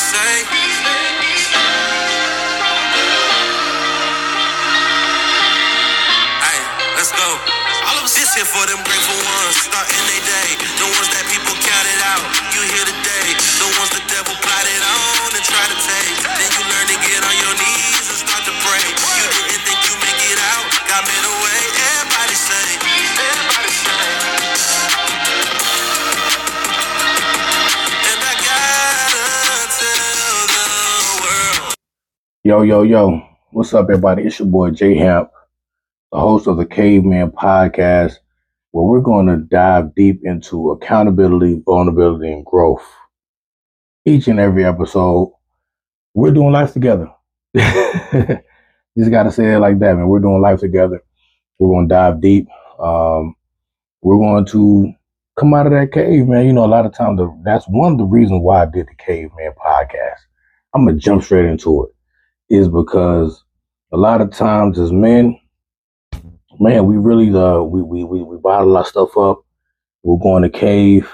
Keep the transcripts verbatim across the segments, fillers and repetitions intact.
say. Hey, let's go. All of this here for them grateful ones, starting their day. The ones that people counted out, you here today. The ones the devil plotted on and try to take. Then you learn to get on your knees and start to pray. You didn't think you make it out, got made away. Everybody say, everybody say. And I gotta tell the world. Yo, yo, yo. What's up, everybody? It's your boy, J Hamp, the host of the Caveman Podcast, where we're going to dive deep into accountability, vulnerability, and growth. Each and every episode, we're doing life together. Just got to say it like that, man. We're doing life together. We're going to dive deep. Um, we're going to come out of that cave, man. You know, a lot of times, the, that's one of the reasons why I did the Caveman Podcast. I'm going to jump straight into it. Is because a lot of times as men, man, we really uh we we we, we bottle our stuff up. We're going to cave.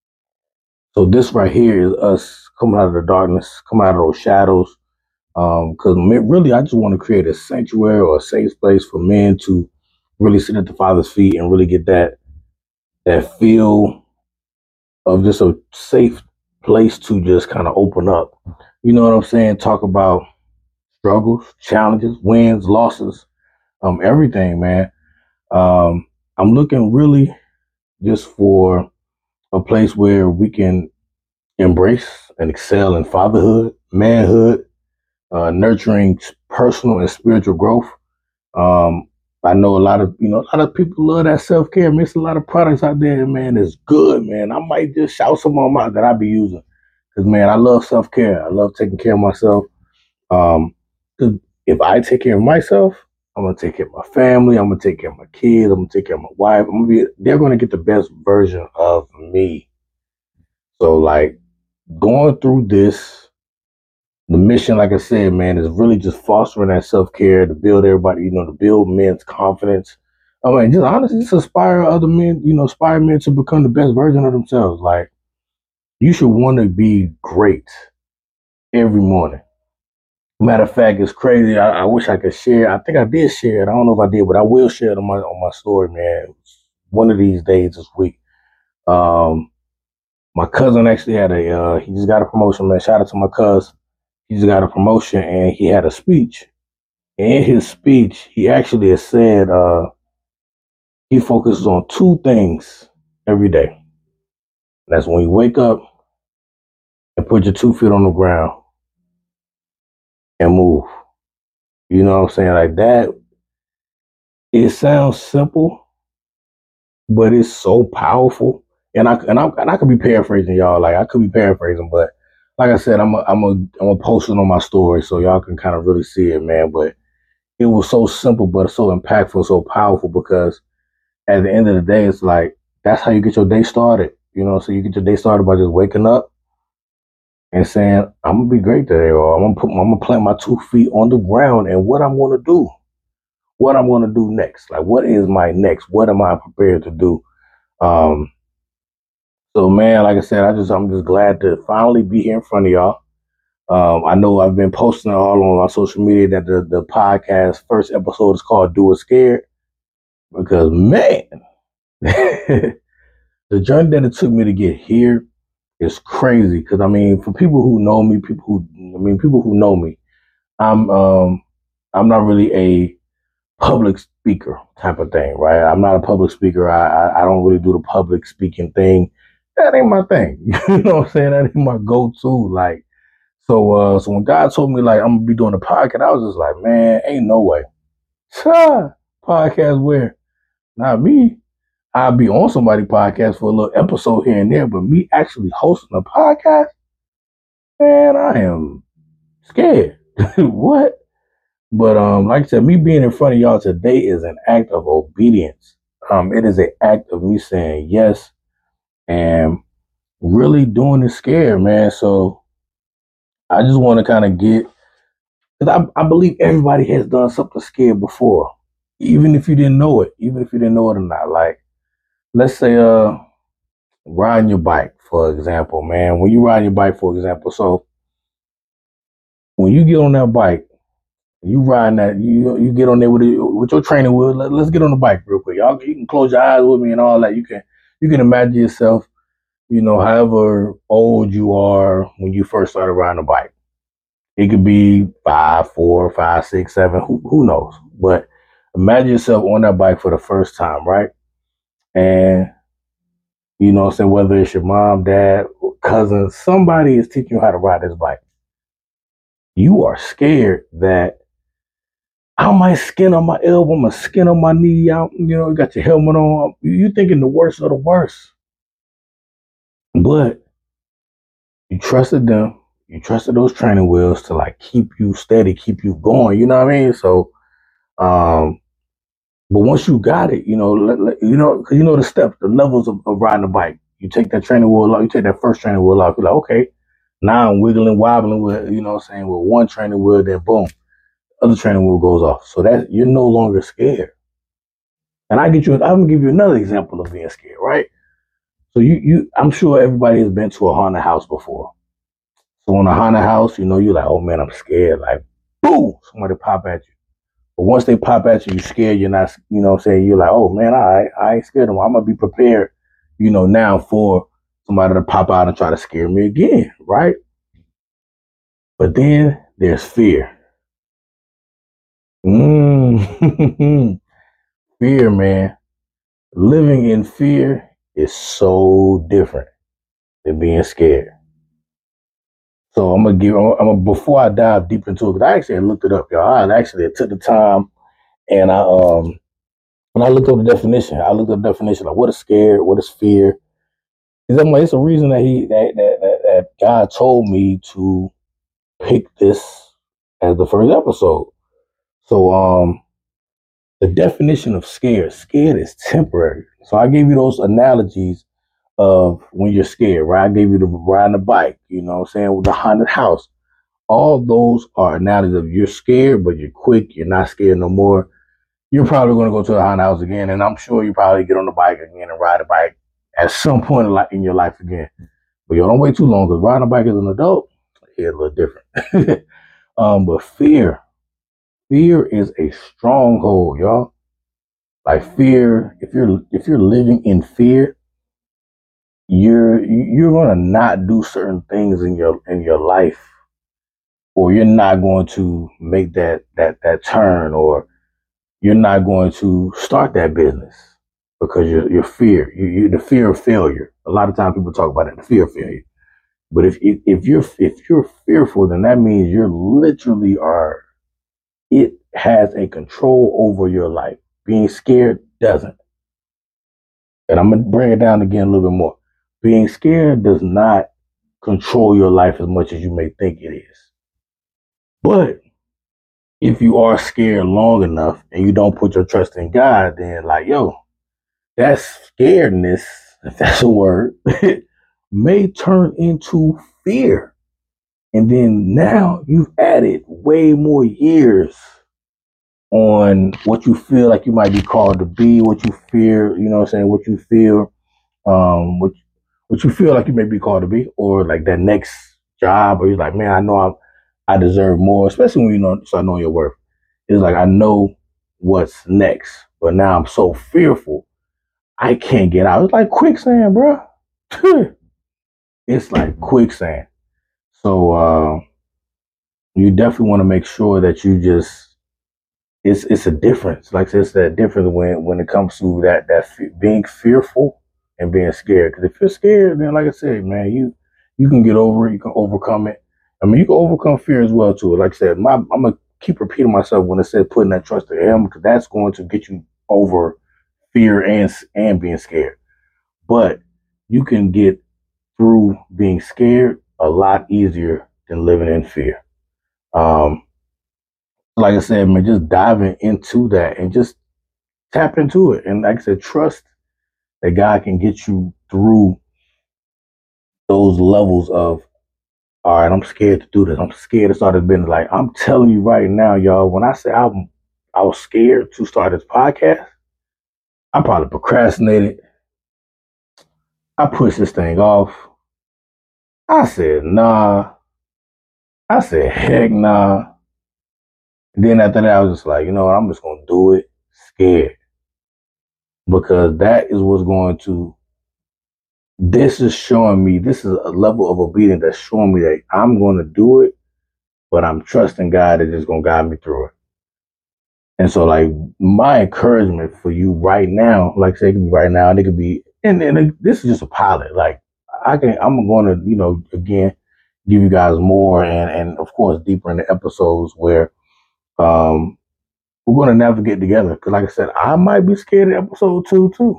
So this right here is us coming out of the darkness, coming out of those shadows. Um, because really, I just want to create a sanctuary or a safe place for men to really sit at the Father's feet and really get that that feel of just a safe place to just kind of open up. You know what I'm saying? Talk about struggles, challenges, wins, losses, um, everything, man. Um, I'm looking really just for a place where we can embrace and excel in fatherhood, manhood, uh, nurturing personal and spiritual growth. Um, I know a lot of, you know, a lot of people love that self-care. There's a lot of products out there, man, that's good, man. I might just shout some of them out that I be using. Because, man, I love self-care. I love taking care of myself. Um, If I take care of myself, I'm gonna take care of my family. I'm gonna take care of my kids. I'm gonna take care of my wife. I'm gonna be. They're gonna get the best version of me. So, like, going through this, the mission, like I said, man, is really just fostering that self care to build everybody. You know, to build men's confidence. I mean, just honestly, just inspire other men. You know, inspire men to become the best version of themselves. Like, you should want to be great every morning. Matter of fact, it's crazy. I, I wish I could share. I think I did share it. I don't know if I did, but I will share it on my on my story, man. One of these days this week. Um, my cousin actually had a. Uh, he just got a promotion, man. Shout out to my cousin. He just got a promotion, and he had a speech. In his speech, he actually has said uh, he focuses on two things every day. That's when you wake up and put your two feet on the ground and move. You know what I'm saying? Like that. It sounds simple, but it's so powerful. And I and I and I could be paraphrasing y'all. Like I could be paraphrasing, but like I said, I'm a, I'm a, I'm gonna post it on my story so y'all can kind of really see it, man. But it was so simple, but so impactful, so powerful because at the end of the day, it's like that's how you get your day started. You know, so you get your day started by just waking up and saying, "I'm gonna be great today," or "I'm gonna put, I'm gonna plant my two feet on the ground," and what I'm gonna do, what I'm gonna do next. Like, what is my next? What am I prepared to do? Um, So, man, like I said, I just I'm just glad to finally be here in front of y'all. Um, I know I've been posting all on my social media that the, the podcast first episode is called "Do It Scared" because, man, the journey that it took me to get here is crazy. Because I mean, for people who know me, people who I mean, people who know me, I'm um I'm not really a public speaker type of thing, right? I'm not a public speaker. I I, I don't really do the public speaking thing. That ain't my thing. You know what I'm saying? That ain't my go-to. Like, so uh so when God told me like I'm gonna be doing a podcast, I was just like, man, ain't no way. Podcast where? Not me. I'll be on somebody's podcast for a little episode here and there, but me actually hosting a podcast, man, I am scared. What? But um, like I said, me being in front of y'all today is an act of obedience. Um, it is an act of me saying yes and really doing it scared, man. So I just want to kind of get, because I, I believe everybody has done something scared before, even if you didn't know it, even if you didn't know it or not. Like, let's say, uh, riding your bike, for example, man. When you ride your bike, for example, so when you get on that bike, you riding that, you you get on there with it, with your training wheel. Let, let's get on the bike real quick. Y'all, you can close your eyes with me and all that. You can you can imagine yourself, you know, however old you are when you first started riding a bike. It could be five, four, five, six, seven. Who who knows? But imagine yourself on that bike for the first time, right? And you know, say whether it's your mom, dad, cousin, somebody is teaching you how to ride this bike. You are scared that I might skin on my elbow, I'm gonna skin on my knee out. You know, you got your helmet on. You thinking the worst of the worst, but you trusted them. You trusted those training wheels to like keep you steady, keep you going. You know what I mean? So, um, but once you got it, you know, let, let, you know, cause you know the steps, the levels of, of riding a bike. You take that training wheel off. You take that first training wheel off. You're like, okay, now I'm wiggling, wobbling with, you know, what I'm saying with one training wheel. Then boom, other training wheel goes off. So that you're no longer scared. And I get you. I'm gonna give you another example of being scared, right? So you, you, I'm sure everybody has been to a haunted house before. So in a haunted house, you know, you're like, oh man, I'm scared. Like, boom, somebody pop at you. But once they pop at you, you're scared. You're not, you know, what I'm saying you're like, oh man, I, I ain't scared of them. I'm gonna be prepared, you know, now for somebody to pop out and try to scare me again, right? But then there's fear. Mm. Fear, man. Living in fear is so different than being scared. So I'm gonna give. I'm gonna before I dive deep into it, because I actually looked it up, y'all. I actually took the time and I um when I looked up the definition, I looked up the definition like what is scared, what is fear. Because I'm like, it's a reason that he that, that that that God told me to pick this as the first episode. So um the definition of scared, scared is temporary. So I gave you those analogies of when you're scared, right? I gave you the riding a bike, you know what I'm saying, with the haunted house. All those are analogies of you're scared, but you're quick, you're not scared no more. You're probably going to go to the haunted house again, and I'm sure you probably get on the bike again and ride a bike at some point in your life again. But you don't wait too long, because riding a bike as an adult, it's a little different. um, but fear, fear is a stronghold, y'all. Like fear, if you're if you're living in fear, you're you're gonna not do certain things in your in your life, or you're not going to make that that that turn, or you're not going to start that business because you're, you're fear, you, you the fear of failure. A lot of times people talk about it, the fear of failure. But if if you're if you're fearful, then that means you're literally are. It has a control over your life. Being scared doesn't. And I'm gonna bring it down again a little bit more. Being scared does not control your life as much as you may think it is. But if you are scared long enough and you don't put your trust in God, then like, yo, that scaredness, if that's a word, may turn into fear. And then now you've added way more years on what you feel like you might be called to be, what you fear, you know what I'm saying, what you feel, um, what, what you feel like you may be called to be, or like that next job, or you're like, man, I know I'm, I deserve more, especially when you know, start knowing your worth. It's like, I know what's next, but now I'm so fearful, I can't get out. It's like quicksand, bro. It's like quicksand. So uh, you definitely want to make sure that you just, it's it's a difference. Like it's that difference when when it comes to that that fe- being fearful and being scared. Because if you're scared, then like I said, man, you you can get over it. You can overcome it. I mean, you can overcome fear as well too. Like I said, my, I'm gonna keep repeating myself when I said putting that trust in Him, because that's going to get you over fear and and being scared. But you can get through being scared a lot easier than living in fear. Um, like I said, man, just diving into that and just tap into it. And like I said, trust that God can get you through those levels of, all right, I'm scared to do this. I'm scared to start this business. Like I'm telling you right now, y'all, when I say I'm, I was scared to start this podcast, I probably procrastinated. I pushed this thing off. I said, nah, I said, heck nah. And then after that, I was just like, you know what? I'm just going to do it scared. Because that is what's going to, this is showing me, this is a level of obedience that's showing me that I'm going to do it, but I'm trusting God that is going to guide me through it. And so, like, my encouragement for you right now, like I said, it could be right now, and it could be, and, and this is just a pilot. Like, I can, I'm going to, you know, again, give you guys more and, and of course, deeper in the episodes where um, we're going to navigate together. Because, like I said, I might be scared of episode two, too.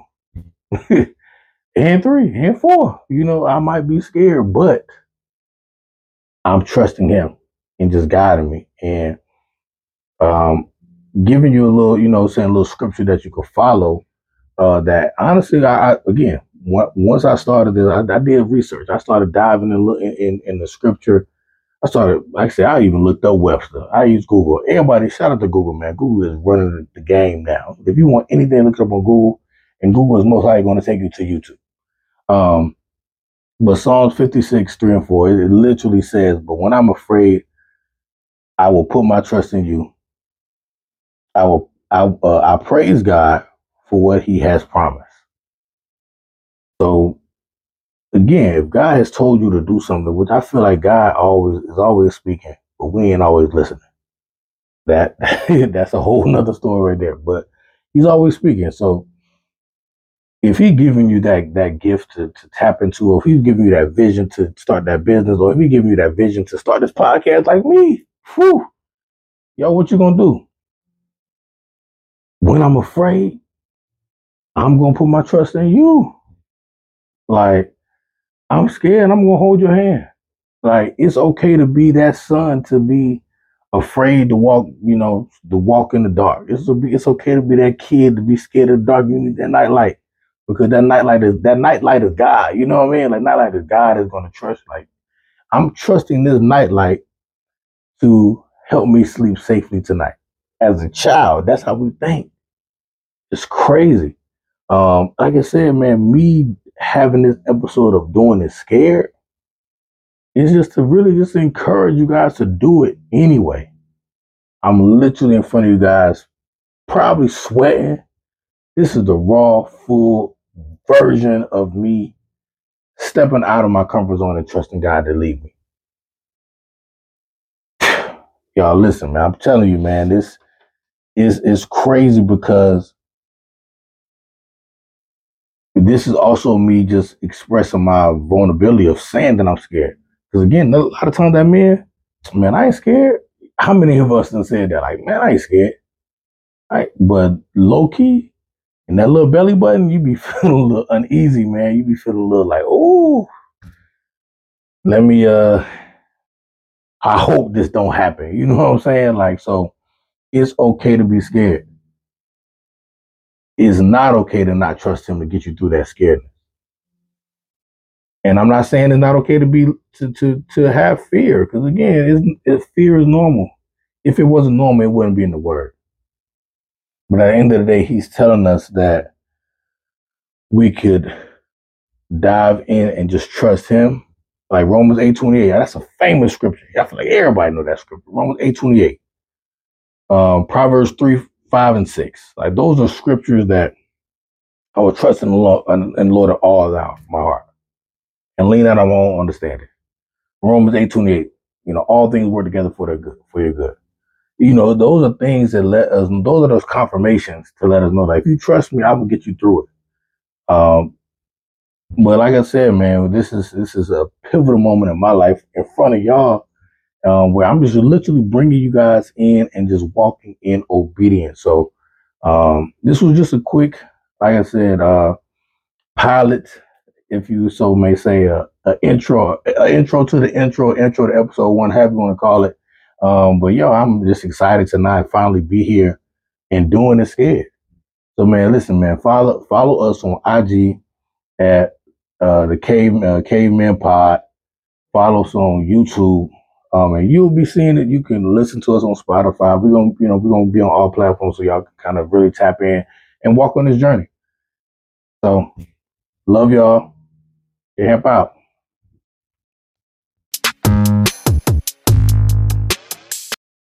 and three, and four. You know, I might be scared, but I'm trusting him and just guiding me. And, um, giving you a little, you know, saying a little scripture that you could follow. Uh, that honestly, I, I again, once I started this, I, I did research. I started diving in, in in the scripture. I started, like I said, I even looked up Webster. I use Google. Everybody, shout out to Google, man. Google is running the game now. If you want anything, look it up on Google, and Google is most likely going to take you to YouTube. Um, but Psalms fifty-six, three and four, it, it literally says, "But when I'm afraid, I will put my trust in you. I will, I, uh, I praise God for what He has promised." So again, if God has told you to do something, which I feel like God always is always speaking, but we ain't always listening. That that's a whole nother story right there. But He's always speaking. So if He's giving you that that gift to, to tap into, or if He's giving you that vision to start that business, or if He's giving you that vision to start this podcast like me, whew, yo, what you gonna do? When I'm afraid, I'm gonna put my trust in you. Like, I'm scared, I'm gonna hold your hand. Like, it's okay to be that son, to be afraid to walk, you know, to walk in the dark. It's it's okay to be that kid, to be scared of the dark. You need that night light, because that night light is that night light is God. You know what I mean? Like, night light is God is gonna trust. Like, I'm trusting this night light to help me sleep safely tonight. As a child, that's how we think. It's crazy. Um, like I said, man, me having this episode of doing it scared, it's just to really just encourage you guys to do it anyway. I'm literally in front of you guys, probably sweating. This is the raw, full version of me stepping out of my comfort zone and trusting God to lead me. Y'all, listen, man, I'm telling you, man, this is, is crazy, because this is also me just expressing my vulnerability of saying that I'm scared. Because again, a lot of times that man, man, I ain't scared. How many of us done said that? Like, man, I ain't scared. Right? But low key, in that little belly button, you be feeling a little uneasy, man. You be feeling a little like, oh, let me, uh, I hope this don't happen. You know what I'm saying? Like, so it's okay to be scared. It's not okay to not trust him to get you through that scaredness. And I'm not saying it's not okay to be to to to have fear, because again, it's, it, fear is normal. If it wasn't normal, it wouldn't be in the word. But at the end of the day, he's telling us that we could dive in and just trust him. Like Romans eight twenty-eight, that's a famous scripture. I feel like everybody know that scripture. Romans eight twenty-eight, um, Proverbs three, five, and six. Like, those are scriptures that I would trust in the Lord and the Lord of all out my heart, and lean out on my own understanding. Romans eight twenty-eight, you know, all things work together for their good, for your good. You know, those are things that let us, those are those confirmations to let us know that if you trust me, I will get you through it. Um, but like I said, man, this is, this is a pivotal moment in my life in front of y'all, um, where I'm just literally bringing you guys in and just walking in obedience. So, um, this was just a quick, like I said, uh, pilot, if you so may say, a, a intro, a intro to the intro, intro to episode one, however you want to call it. Um, but yo, I'm just excited to not finally be here and doing it scared. So man, listen, man, follow follow us on I G at uh, the Cave uh, Caveman Pod. Follow us on YouTube, um, and you'll be seeing it. You can listen to us on Spotify. We're gonna, you know, we're gonna be on all platforms, so y'all can kind of really tap in and walk on this journey. So, love y'all. Camp out.